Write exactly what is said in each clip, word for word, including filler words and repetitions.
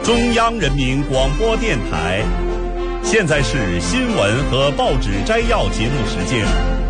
中央人民广播电台。现在是新闻和报纸摘要节目时间。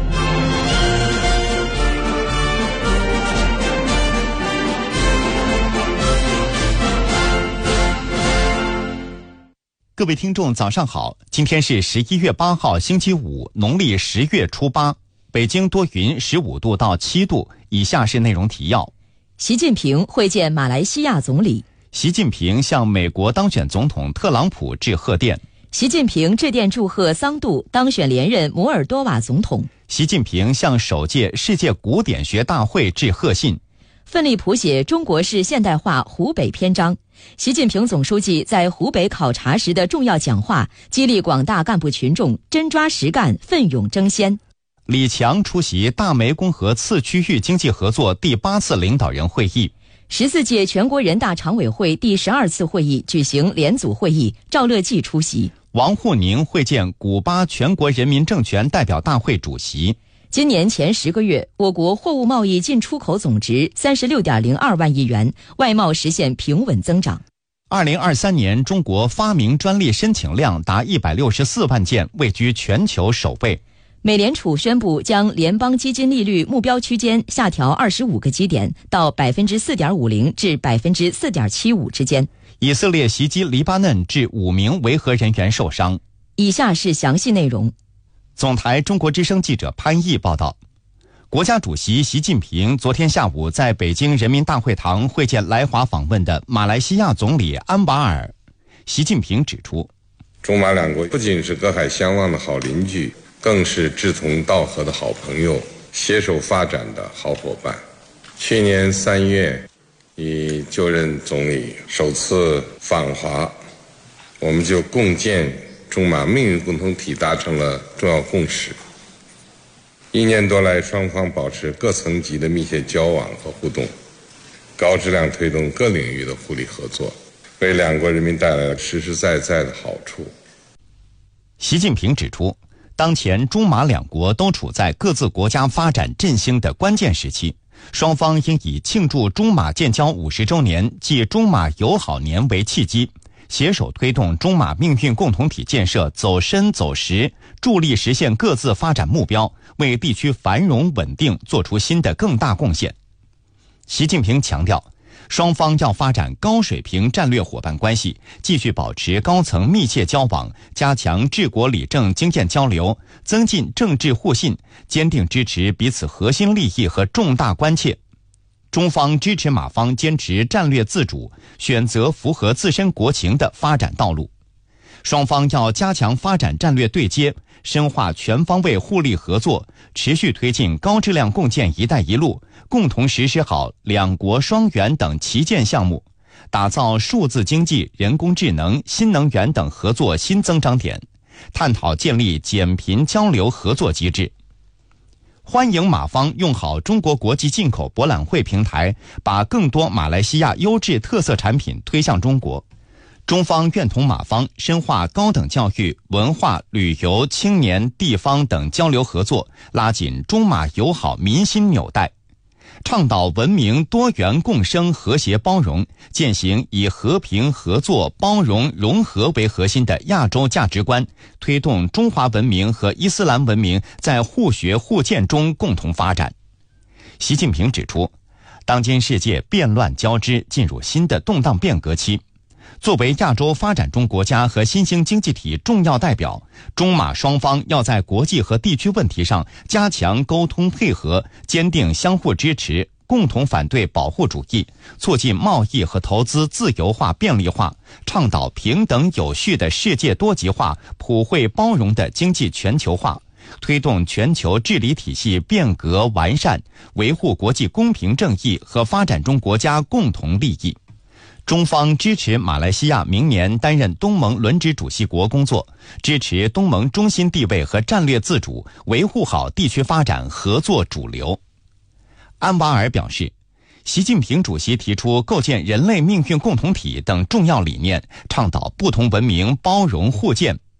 各位听众早上好，今天是十一月八号星期五，农历十月初八，北京多云，十五度到七度。以下是内容提要： 习近平会见马来西亚总理。 习近平向美国当选总统特朗普致贺电。 习近平致电祝贺桑杜当选连任摩尔多瓦总统。 习近平向首届世界古典学大会致贺信。 奋力谱写中国式现代化湖北篇章。习近平总书记在湖北考察时的重要讲话，激励广大干部群众真抓实干，奋勇争先。 李强出席大湄公河次区域经济合作第八次领导人会议。 十四届全国人大常委会第十二次会议举行联组会议，赵乐际出席。 王沪宁会见古巴全国人民政权代表大会主席。 今年前十个月，我国货物贸易进出口总值三十六点零二万亿元，外贸实现平稳增长。 二零二三年中国发明专利申请量达一百六十四万件，位居全球首位。 美联储宣布将联邦基金利率目标区间下调二十五个基点，到百分之四点五零至百分之四点七五之间。 以色列袭击黎巴嫩，致五名维和人员受伤。 以下是详细内容。 总台中国之声记者潘毅报道，国家主席习近平昨天下午在北京人民大会堂会见来华访问的马来西亚总理安瓦尔。习近平指出， 中马两国不仅是隔海相望的好邻居，更是志同道合的好朋友，携手发展的好伙伴。去年三月，你就任总理首次访华，我们就共建中马命运共同体达成了重要共识。一年多来，双方保持各层级的密切交往和互动，高质量推动各领域的互利合作，为两国人民带来了实实在在的好处。 习近平指出，当前中马两国都处在各自国家发展振兴的关键时期，双方应以庆祝中马建交五十周年暨中马友好年为契机，携手推动中马命运共同体建设走深走实，助力实现各自发展目标，为地区繁荣稳定做出新的更大贡献。习近平强调，双方要发展高水平战略伙伴关系，继续保持高层密切交往，加强治国理政经验交流，增进政治互信，坚定支持彼此核心利益和重大关切。中方支持马方坚持战略自主，选择符合自身国情的发展道路。双方要加强发展战略对接，深化全方位互利合作，持续推进高质量共建“一带一路”，共同实施好两国双园等旗舰项目，打造数字经济、人工智能、新能源等合作新增长点，探讨建立减贫交流合作机制。欢迎马方用好中国国际进口博览会平台，把更多马来西亚优质特色产品推向中国。中方愿同马方深化高等教育、文化、旅游、青年、地方等交流合作，拉紧中马友好民心纽带，倡导文明多元共生、和谐包容，践行以和平、合作、包容、融合为核心的亚洲价值观，推动中华文明和伊斯兰文明在互学互鉴中共同发展。习近平指出，当今世界变乱交织，进入新的动荡变革期。作为亚洲发展中国家和新兴经济体重要代表，中马双方要在国际和地区问题上加强沟通配合，坚定相互支持，共同反对保护主义，促进贸易和投资自由化便利化，倡导平等有序的世界多极化、普惠包容的经济全球化，推动全球治理体系变革完善，维护国际公平正义和发展中国家共同利益。中方支持马来西亚明年担任东盟轮值主席国工作，支持东盟中心地位和战略自主，维护好地区发展合作主流。安瓦尔表示，习近平主席提出构建人类命运共同体等重要理念，倡导不同文明包容互鉴，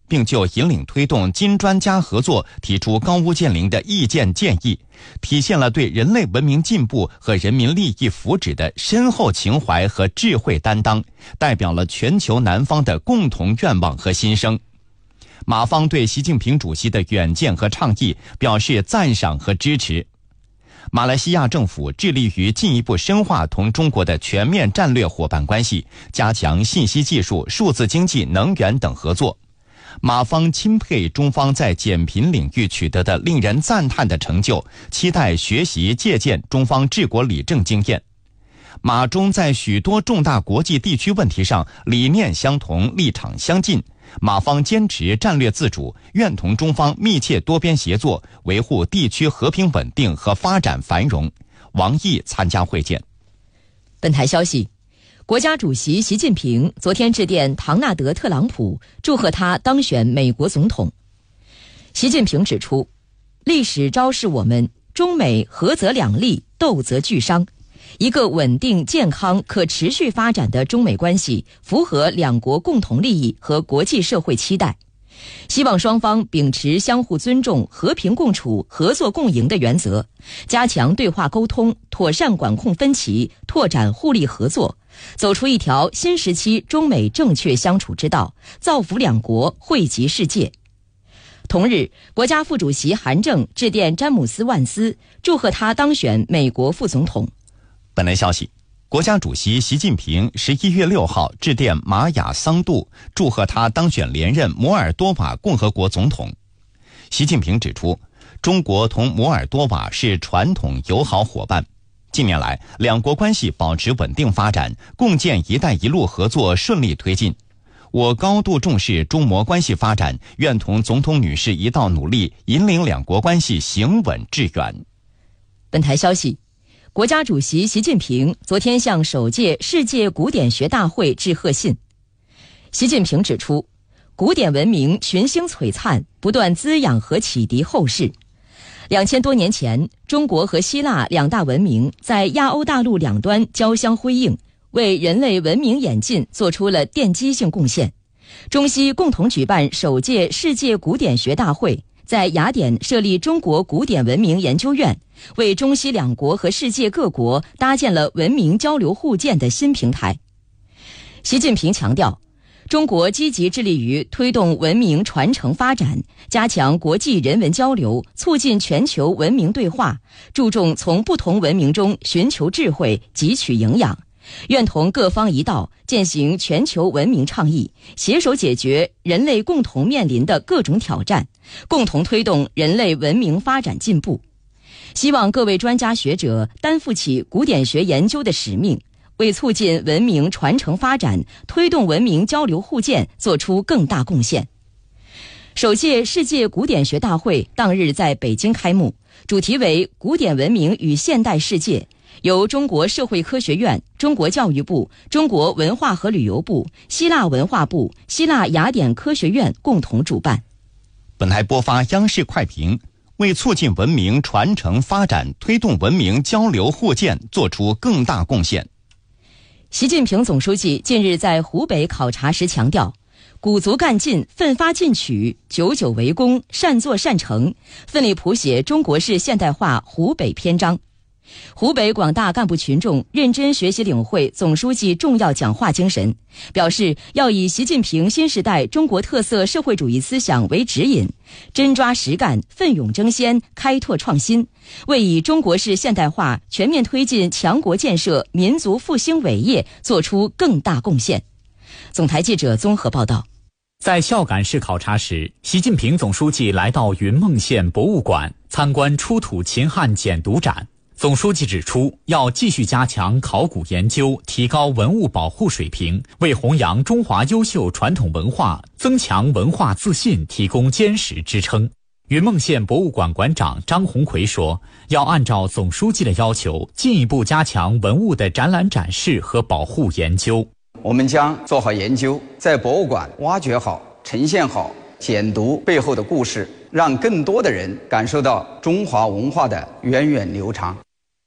并就引领推动金专家合作提出高屋建瓴的意见建议，体现了对人类文明进步和人民利益福祉的深厚情怀和智慧担当，代表了全球南方的共同愿望和心声。马方对习近平主席的远见和倡议表示赞赏和支持。马来西亚政府致力于进一步深化同中国的全面战略伙伴关系，加强信息技术、数字经济、能源等合作。马方钦佩中方在减贫领域取得的令人赞叹的成就，期待学习借鉴中方治国理政经验。马中在许多重大国际地区问题上理念相同、立场相近。马方坚持战略自主，愿同中方密切多边协作，维护地区和平稳定和发展繁荣。王毅参加会见。 本台消息，国家主席习近平昨天致电唐纳德·特朗普，祝贺他当选美国总统。习近平指出，历史昭示我们，中美合则两利，斗则俱伤。一个稳定、健康、可持续发展的中美关系符合两国共同利益和国际社会期待。希望双方秉持相互尊重、和平共处、合作共赢的原则，加强对话沟通，妥善管控分歧，拓展互利合作，走出一条新时期中美正确相处之道，造福两国，惠及世界。同日，国家副主席韩正致电詹姆斯·万斯，祝贺他当选美国副总统。 本台消息，国家主席习近平十一月六号致电玛雅桑杜，祝贺他当选连任摩尔多瓦共和国总统。习近平指出，中国同摩尔多瓦是传统友好伙伴，近年来两国关系保持稳定发展，共建“一带一路”合作顺利推进。我高度重视中摩关系发展，愿同总统女士一道努力，引领两国关系行稳致远。 本台消息，国家主席习近平昨天向首届世界古典学大会致贺信。习近平指出，古典文明群星璀璨，不断滋养和启迪后世。两千多年前，中国和希腊两大文明在亚欧大陆两端交相辉映，为人类文明演进做出了奠基性贡献。中西共同举办首届世界古典学大会，在雅典设立中国古典文明研究院，为中西两国和世界各国搭建了文明交流互鉴的新平台。习近平强调，中国积极致力于推动文明传承发展，加强国际人文交流，促进全球文明对话，注重从不同文明中寻求智慧，汲取营养，愿同各方一道践行全球文明倡议，携手解决人类共同面临的各种挑战，共同推动人类文明发展进步。希望各位专家学者担负起古典学研究的使命，为促进文明传承发展、推动文明交流互鉴做出更大贡献。首届世界古典学大会当日在北京开幕，主题为古典文明与现代世界，由中国社会科学院、中国教育部、中国文化和旅游部、希腊文化部、希腊雅典科学院共同主办。 本台播发央视快评，为促进文明传承发展、推动文明交流互鉴做出更大贡献。 习近平总书记近日在湖北考察时强调，鼓足干劲，奋发进取，久久为功，善作善成，奋力谱写中国式现代化湖北篇章。湖北广大干部群众认真学习领会总书记重要讲话精神，表示要以习近平新时代中国特色社会主义思想为指引，真抓实干，奋勇争先，开拓创新，为以中国式现代化全面推进强国建设、民族复兴伟业做出更大贡献。总台记者综合报道。 在孝感市考察时，习近平总书记来到云梦县博物馆参观出土秦汉简牍展。总书记指出，要继续加强考古研究，提高文物保护水平，为弘扬中华优秀传统文化、增强文化自信提供坚实支撑。云梦县博物馆馆长张红奎说，要按照总书记的要求，进一步加强文物的展览展示和保护研究。 我们将做好研究，在博物馆挖掘好、呈现好简牍背后的故事，让更多的人感受到中华文化的源远流长。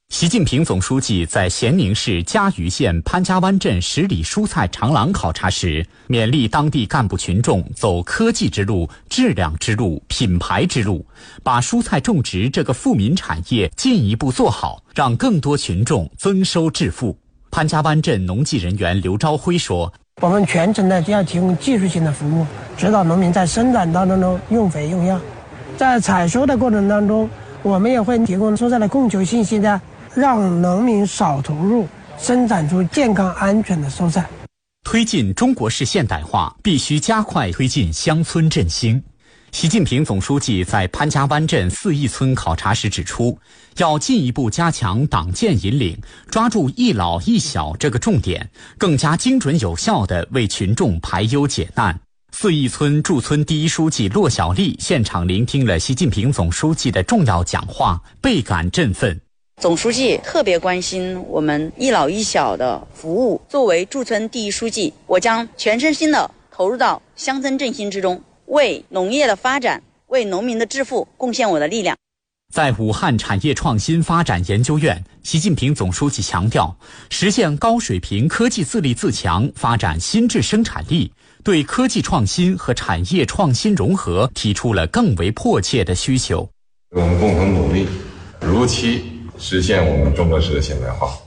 习近平总书记在咸宁市嘉鱼县潘家湾镇十里蔬菜长廊考察时，勉励当地干部群众走科技之路、质量之路、品牌之路，把蔬菜种植这个富民产业进一步做好，让更多群众增收致富。潘家湾镇农技人员刘朝辉说：“ 我们全程呢要提供技术性的服务，指导农民在生产当中呢用肥用药，在采收的过程当中，我们也会提供蔬菜的供求信息的。”让农民少投入，生产出健康安全的蔬菜。 推进中国式现代化，必须加快推进乡村振兴。习近平总书记在潘家湾镇四义村考察时指出，要进一步加强党建引领，抓住一老一小这个重点，更加精准有效地为群众排忧解难。四义村驻村第一书记骆小丽现场聆听了习近平总书记的重要讲话，倍感振奋。 总书记特别关心我们一老一小的服务，作为驻村第一书记，我将全身心的投入到乡村振兴之中，为农业的发展、为农民的致富贡献我的力量。 在武汉产业创新发展研究院，习近平总书记强调，实现高水平科技自立自强，发展新质生产力，对科技创新和产业创新融合提出了更为迫切的需求。 我们共同努力，如期实现我们中国式的现代化。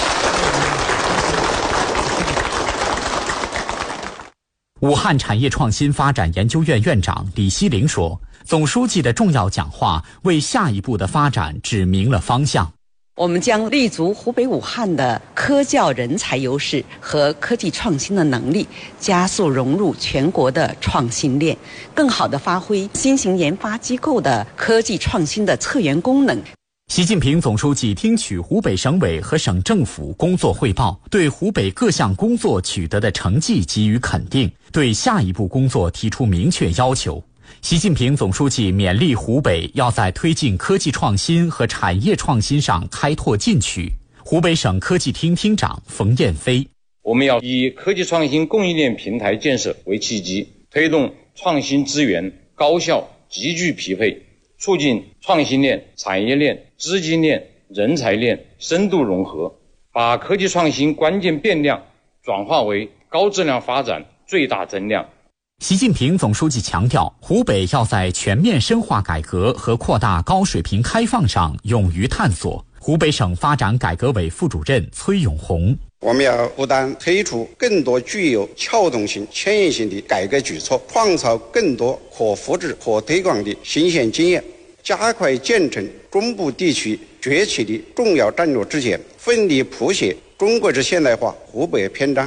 武汉产业创新发展研究院院长李希林说，总书记的重要讲话为下一步的发展指明了方向。 我们将立足湖北武汉的科教人才优势和科技创新的能力，加速融入全国的创新链，更好地发挥新型研发机构的科技创新的策源功能。 习近平总书记听取湖北省委和省政府工作汇报，对湖北各项工作取得的成绩给予肯定，对下一步工作提出明确要求。习近平总书记勉励湖北要在推进科技创新和产业创新上开拓进取。湖北省科技厅厅长冯燕飞： 我们要以科技创新供应链平台建设为契机，推动创新资源高效集聚匹配，促进创新链、产业链、资金链、人才链深度融合，把科技创新关键变量转化为高质量发展最大增量。 习近平总书记强调，湖北要在全面深化改革和扩大高水平开放上勇于探索。湖北省发展改革委副主任崔永红： 我们要不但推出更多具有撬动性、牵引性的改革举措，创造更多可复制、可推广的新鲜经验，加快建成中部地区崛起的重要战略支点，奋力谱写中国式现代化湖北篇章。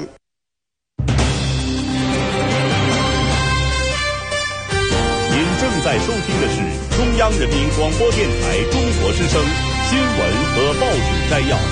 正在收听的是中央人民广播电台中国之声新闻和报纸摘要。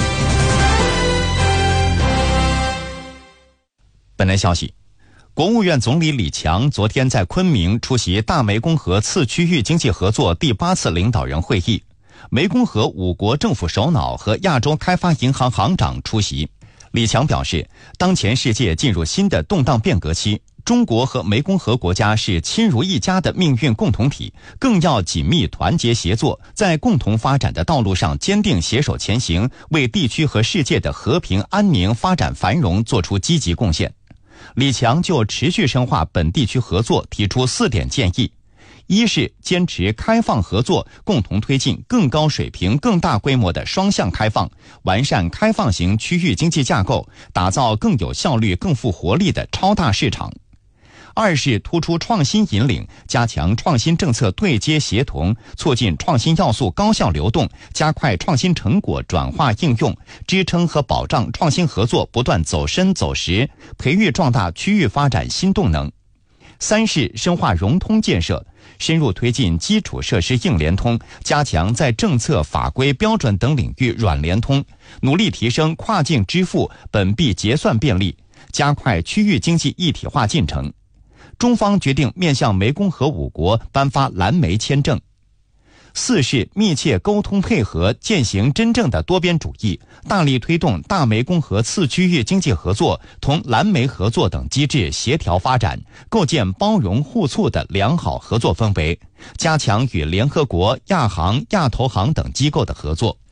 本台消息，国务院总理李强昨天在昆明出席大湄公河次区域经济合作第八次领导人会议，湄公河五国政府首脑和亚洲开发银行行长出席。李强表示，当前世界进入新的动荡变革期，中国和湄公河国家是亲如一家的命运共同体，更要紧密团结协作，在共同发展的道路上坚定携手前行，为地区和世界的和平安宁、发展繁荣做出积极贡献。李强就持续深化本地区合作提出四点建议：一是坚持开放合作，共同推进更高水平、更大规模的双向开放，完善开放型区域经济架构，打造更有效率、更富活力的超大市场。二是突出创新引领，加强创新政策对接协同，促进创新要素高效流动，加快创新成果转化应用，支撑和保障创新合作不断走深走实，培育壮大区域发展新动能。三是深化融通建设，深入推进基础设施硬联通，加强在政策、法规、标准等领域软联通，努力提升跨境支付、本币结算便利，加快区域经济一体化进程。中方决定面向湄公河五国颁发蓝莓签证。四是密切沟通配合，践行真正的多边主义，大力推动大湄公河次区域经济合作同蓝莓合作等机制协调发展，构建包容互促的良好合作氛围，加强与联合国、亚行、亚投行等机构的合作。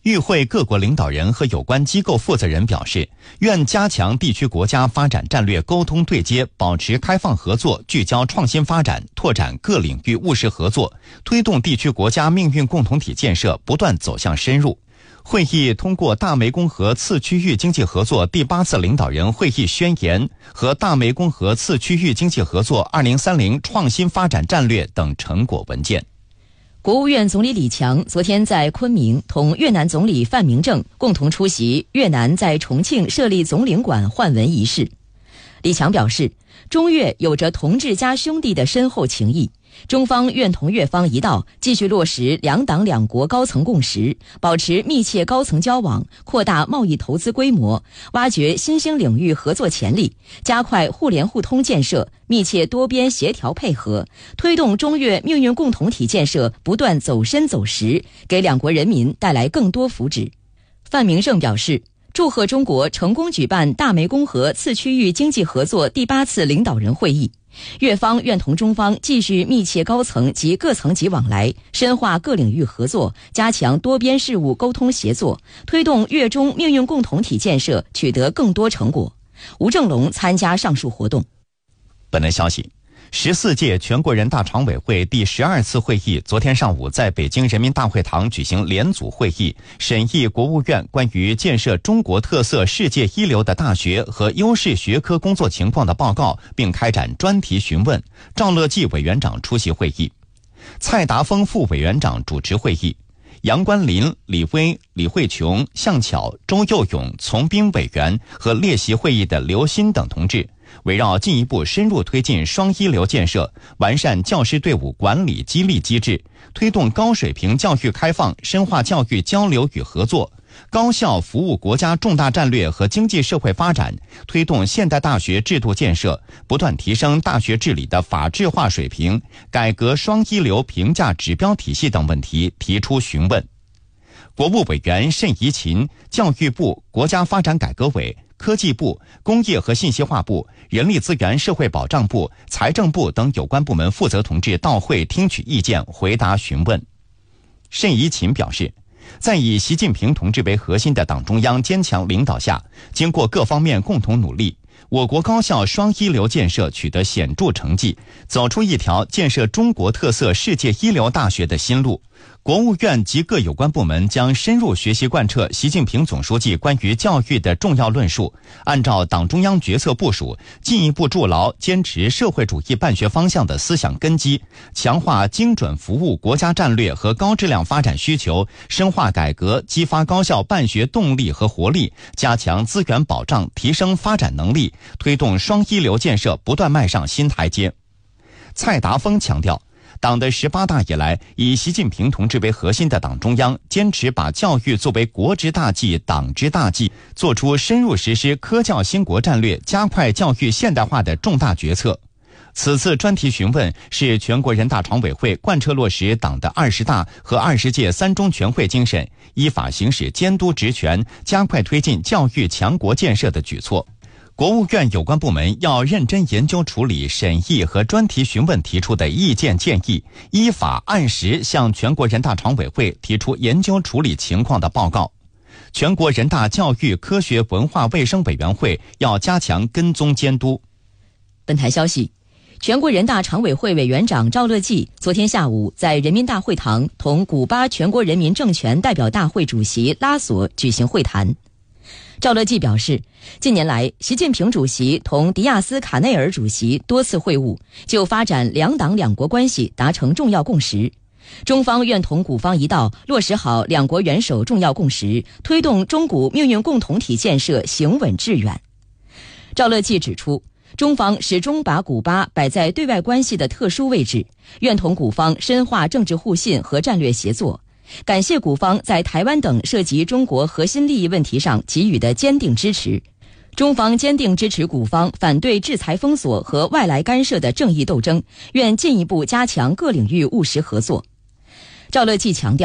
与会各国领导人和有关机构负责人表示，愿加强地区国家发展战略沟通对接，保持开放合作，聚焦创新发展，拓展各领域务实合作，推动地区国家命运共同体建设不断走向深入。会议通过大湄公河次区域经济合作第八次领导人会议宣言和大湄公河次区域经济合作二零三零创新发展战略等成果文件。 国务院总理李强昨天在昆明同越南总理范明政共同出席越南在重庆设立总领馆换文仪式。李强表示，中越有着同志加兄弟的深厚情谊，中方愿同越方一道继续落实两党两国高层共识，保持密切高层交往，扩大贸易投资规模，挖掘新兴领域合作潜力，加快互联互通建设，密切多边协调配合，推动中越命运共同体建设不断走深走实，给两国人民带来更多福祉。范明政表示，祝贺中国成功举办大湄公河次区域经济合作第八次领导人会议。越方愿同中方继续密切高层及各层级往来，深化各领域合作，加强多边事务沟通协作，推动越中命运共同体建设取得更多成果。吴正龙参加上述活动。 本台消息，十四届全国人大常委会第十二次会议昨天上午在北京人民大会堂举行联组会议，审议国务院关于建设中国特色世界一流的大学和优势学科工作情况的报告，并开展专题询问。赵乐际委员长出席会议，蔡达峰副委员长主持会议。杨关林、李威、李慧琼、向巧、周佑勇从宾委员和列席会议的刘鑫等同志，围绕进一步深入推进双一流建设，完善教师队伍管理激励机制，推动高水平教育开放，深化教育交流与合作，高效服务国家重大战略和经济社会发展，推动现代大学制度建设，不断提升大学治理的法治化水平，改革双一流评价指标体系等问题提出询问。国务委员谌贻琴、教育部、国家发展改革委、科技部、工业和信息化部、人力资源社会保障部、财政部等有关部门负责同志到会听取意见，回答询问。谌贻琴表示，在以习近平同志为核心的党中央坚强领导下，经过各方面共同努力，我国高校双一流建设取得显著成绩，走出一条建设中国特色世界一流大学的新路。国务院及各有关部门将深入学习贯彻习近平总书记关于教育的重要论述，按照党中央决策部署，进一步筑牢坚持社会主义办学方向的思想根基，强化精准服务国家战略和高质量发展需求，深化改革，激发高校办学动力和活力，加强资源保障，提升发展能力，推动双一流建设不断迈上新台阶。蔡达峰强调，党的十八大以来，以习近平同志为核心的党中央坚持把教育作为国之大计、党之大计，做出深入实施科教兴国战略、加快教育现代化的重大决策。此次专题询问是全国人大常委会贯彻落实党的二十大和二十届三中全会精神，依法行使监督职权，加快推进教育强国建设的举措。国务院有关部门要认真研究处理审议和专题询问提出的意见建议，依法按时向全国人大常委会提出研究处理情况的报告。全国人大教育科学文化卫生委员会要加强跟踪监督。 本台消息，全国人大常委会委员长赵乐际昨天下午在人民大会堂同古巴全国人民政权代表大会主席拉索举行会谈。赵乐际表示，近年来习近平主席同迪亚斯卡内尔主席多次会晤，就发展两党两国关系达成重要共识。中方愿同古方一道落实好两国元首重要共识，推动中古命运共同体建设行稳致远。赵乐际指出，中方始终把古巴摆在对外关系的特殊位置，愿同古方深化政治互信和战略协作。感谢古方在台湾等涉及中国核心利益问题上给予的坚定支持，中方坚定支持古方反对制裁封锁和外来干涉的正义斗争，愿进一步加强各领域务实合作。赵乐际强调，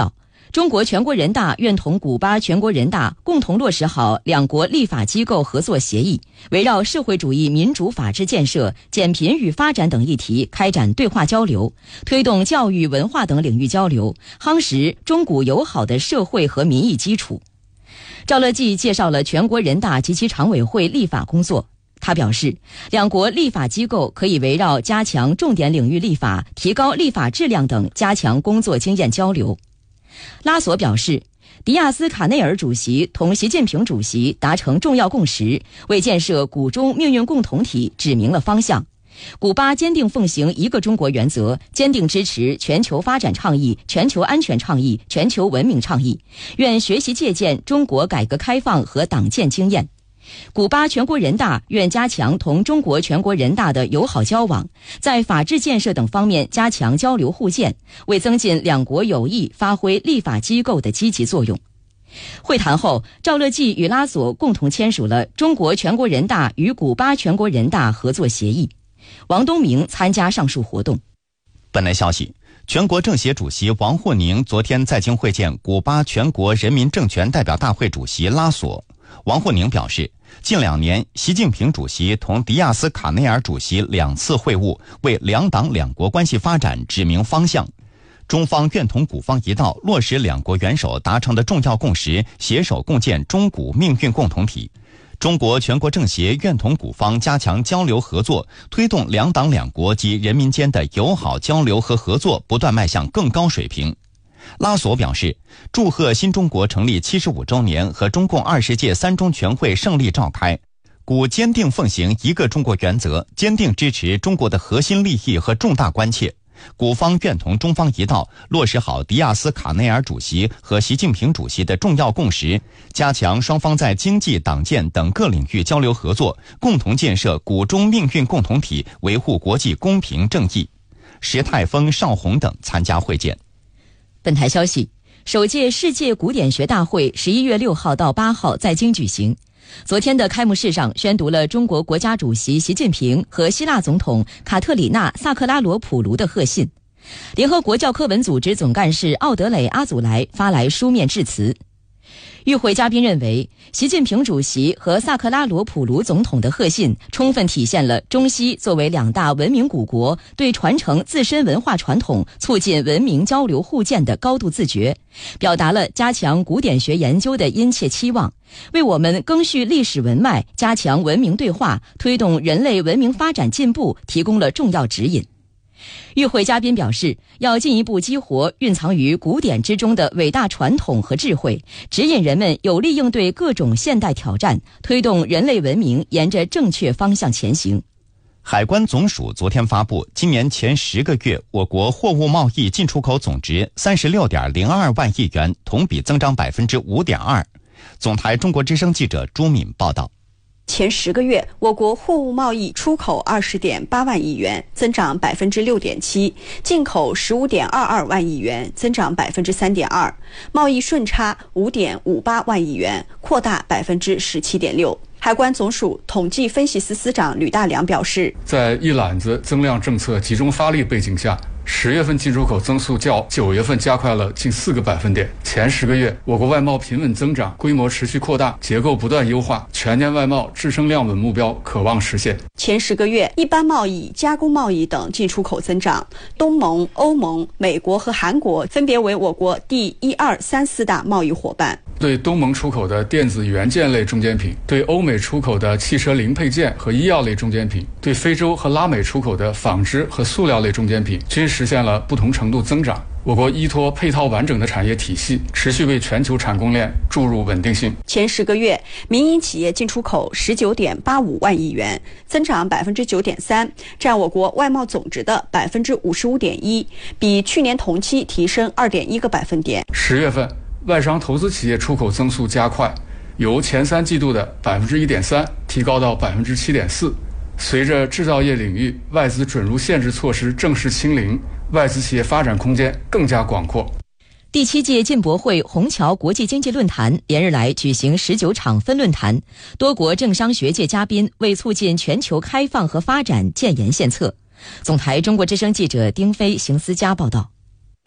中国全国人大愿同古巴全国人大共同落实好两国立法机构合作协议，围绕社会主义民主法治建设、减贫与发展等议题开展对话交流，推动教育、文化等领域交流，夯实中古友好的社会和民意基础。赵乐际介绍了全国人大及其常委会立法工作。他表示，两国立法机构可以围绕加强重点领域立法、提高立法质量等加强工作经验交流。拉索表示，迪亚斯卡内尔主席同习近平主席达成重要共识，为建设古中命运共同体指明了方向。古巴坚定奉行一个中国原则，坚定支持全球发展倡议、全球安全倡议、全球文明倡议，愿学习借鉴中国改革开放和党建经验。古巴全国人大愿加强同中国全国人大的友好交往，在法治建设等方面加强交流互鉴，为增进两国友谊发挥立法机构的积极作用。会谈后，赵乐际与拉索共同签署了中国全国人大与古巴全国人大合作协议。王东明参加上述活动。 本台消息，全国政协主席王沪宁昨天在京会见古巴全国人民政权代表大会主席拉索。王沪宁表示，近两年习近平主席同迪亚斯卡内尔主席两次会晤，为两党两国关系发展指明方向。中方愿同古方一道，落实两国元首达成的重要共识，携手共建中古命运共同体。中国全国政协愿同古方加强交流合作，推动两党两国及人民间的友好交流和合作不断迈向更高水平。拉索表示，祝贺新中国成立七十五周年和中共二十届三中全会胜利召开。古坚定奉行一个中国原则，坚定支持中国的核心利益和重大关切。古方愿同中方一道，落实好迪亚斯卡内尔主席和习近平主席的重要共识，加强双方在经济、党建等各领域交流合作，共同建设古中命运共同体，维护国际公平正义。石泰峰、邵红等参加会见。 本台消息，首届世界古典学大会十一月六号到八号在京举行。昨天的开幕式上宣读了中国国家主席习近平和希腊总统卡特里娜·萨克拉罗普卢的贺信。联合国教科文组织总干事奥德雷·阿祖莱发来书面致辞。与会嘉宾认为，习近平主席和萨克拉罗普卢总统的贺信充分体现了中西作为两大文明古国对传承自身文化传统、促进文明交流互鉴的高度自觉，表达了加强古典学研究的殷切期望，为我们更续历史文脉、加强文明对话、推动人类文明发展进步提供了重要指引。与会嘉宾表示，要进一步激活蕴藏于古典之中的伟大传统和智慧，指引人们有力应对各种现代挑战，推动人类文明沿着正确方向前行。 海关总署昨天发布，今年前十个月我国货物贸易进出口总值三十六点零二万亿元，同比增长百分之五点二。总台中国之声记者朱敏报道。 前十个月，我国货物贸易出口二十点八万亿元，增长百分之六点七；进口十五点二二万亿元，增长百分之三点二；贸易顺差五点五八万亿元，扩大百分之十七点六。海关总署统计分析司司长吕大良表示， 在一揽子增量政策集中发力背景下，十月份进出口增速较九月份加快了近四个百分点。前十个月，我国外贸平稳增长，规模持续扩大，结构不断优化，全年外贸质升量稳目标可望实现。 前十个月，一般贸易、加工贸易等进出口增长，东盟、欧盟、美国和韩国分别为我国第一、二、三、四大贸易伙伴。 对东盟出口的电子元件类中间品，对欧美出口的汽车零配件和医药类中间品，对非洲和拉美出口的纺织和塑料类中间品，均实现了不同程度增长。我国依托配套完整的产业体系，持续为全球产供链注入稳定性。 前十个月，民营企业进出口十九点八五万亿元，增长百分之九点三，占我国外贸总值的百分之五十五点一，比去年同期提升二点一个百分点。 十月份，外商投资企业出口增速加快，由前三季度的百分之一点三提高到百分之七点四。随着制造业领域外资准入限制措施正式清零，外资企业发展空间更加广阔。 第七届进博会虹桥国际经济论坛连日来举行十九场分论坛，多国政商学界嘉宾为促进全球开放和发展建言献策。总台中国之声记者丁飞、邢思佳报道。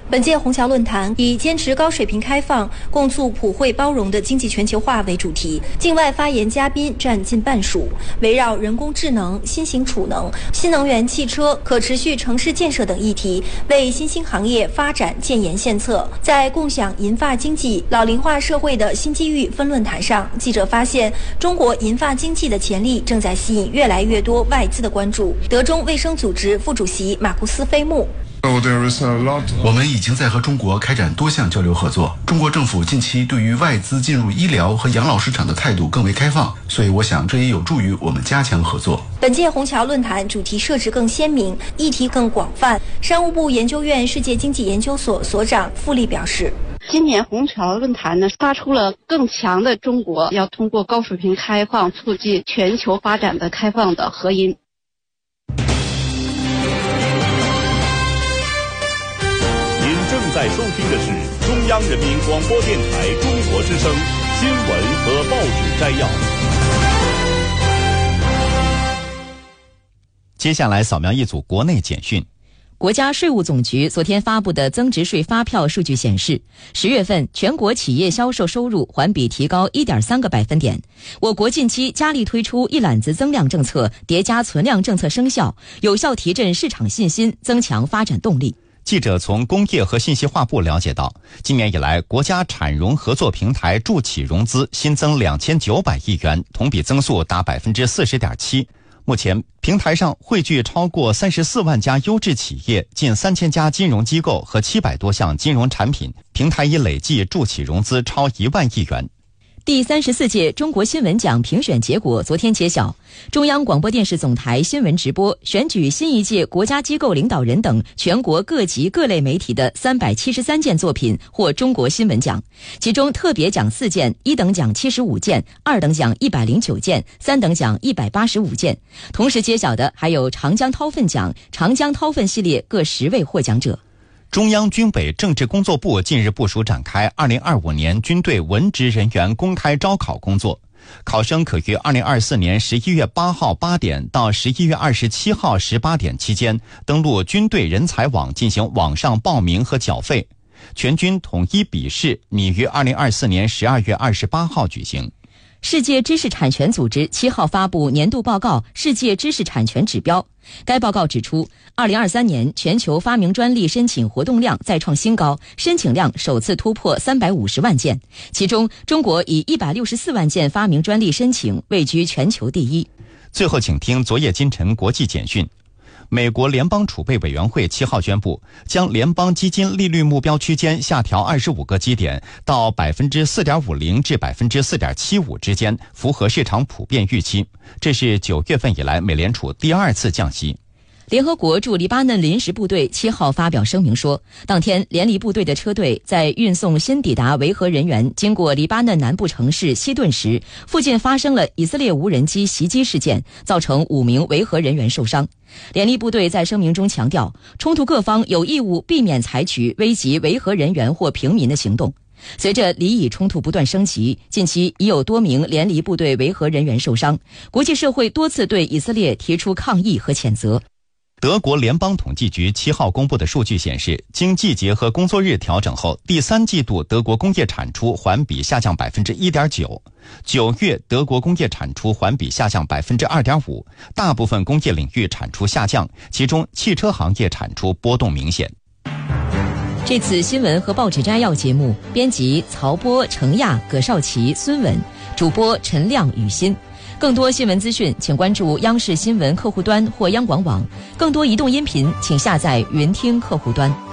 本届虹桥论坛以坚持高水平开放、共促普惠包容的经济全球化为主题，境外发言嘉宾占近半数，围绕人工智能、新型储能、新能源汽车、可持续城市建设等议题，为新兴行业发展建言献策。在共享银发经济、老龄化社会的新机遇分论坛上，记者发现，中国银发经济的潜力正在吸引越来越多外资的关注。德中卫生组织副主席马库斯·菲木。 我们已经在和中国开展多项交流合作。中国政府近期对于外资进入医疗和养老市场的态度更为开放，所以我想这也有助于我们加强合作。 本届虹桥论坛主题设置更鲜明，议题更广泛。商务部研究院世界经济研究所所长傅立表示， 今年虹桥论坛呢，发出了更强的中国要通过高水平开放促进全球发展的开放的和音。 正在收听的是中央人民广播电台中国之声新闻和报纸摘要。 接下来扫描一组国内简讯。 国家税务总局昨天发布的增值税发票数据显示，十月份全国企业销售收入环比提高 一点三 个百分点。我国近期加力推出一揽子增量政策，叠加存量政策生效，有效提振市场信心，增强发展动力。 记者从工业和信息化部了解到，今年以来，国家产融合作平台助企融资新增两千九百亿元，同比增速达 百分之四十点七。目前，平台上汇聚超过三十四万家优质企业，近三千家金融机构和七百多项金融产品，平台已累计助企融资超一万亿元。 第三十四届中国新闻奖评选结果昨天揭晓，中央广播电视总台新闻直播选举新一届国家机构领导人等全国各级各类媒体的三百七十三件作品获中国新闻奖，其中特别奖四件，一等奖七十五件，二等奖一百零九件，三等奖一百八十五件。同时揭晓的还有长江韬奋奖、长江韬奋系列各十位获奖者。 中央军委政治工作部近日部署展开二零二五年军队文职人员公开招考工作，考生可于二零二四年十一月八号八点到十一月二十七号十八点期间登录军队人才网进行网上报名和缴费。全军统一笔试拟于二零二四年十二月二十八号举行。 世界知识产权组织七号发布年度报告《世界知识产权指标》。该报告指出，二零二三年全球发明专利申请活动量再创新高，申请量首次突破三百五十万件，其中中国以一百六十四万件发明专利申请位居全球第一。 最后请听昨夜今晨国际简讯。美国联邦储备委员会七号宣布，将联邦基金利率目标区间下调二十五个基点到 百分之四点五零 至 百分之四点七五 之间，符合市场普遍预期。这是九月份以来美联储第二次降息。 联合国驻黎巴嫩临时部队七号发表声明说，当天联黎部队的车队在运送新抵达维和人员经过黎巴嫩南部城市西顿时，附近发生了以色列无人机袭击事件，造成五名维和人员受伤。联黎部队在声明中强调，冲突各方有义务避免采取危及维和人员或平民的行动。随着黎以冲突不断升级，近期已有多名联黎部队维和人员受伤，国际社会多次对以色列提出抗议和谴责。 德国联邦统计局七号公布的数据显示，经季节和工作日调整后，第三季度德国工业产出环比下降 百分之一点九。九月德国工业产出环比下降 百分之二点五， 大部分工业领域产出下降，其中汽车行业产出波动明显。 这次新闻和报纸摘要节目，编辑曹波、程亚、葛少奇、孙稳，主播陈亮、雨欣。更多新闻资讯，请关注央视新闻客户端或央广网。更多移动音频，请下载云听客户端。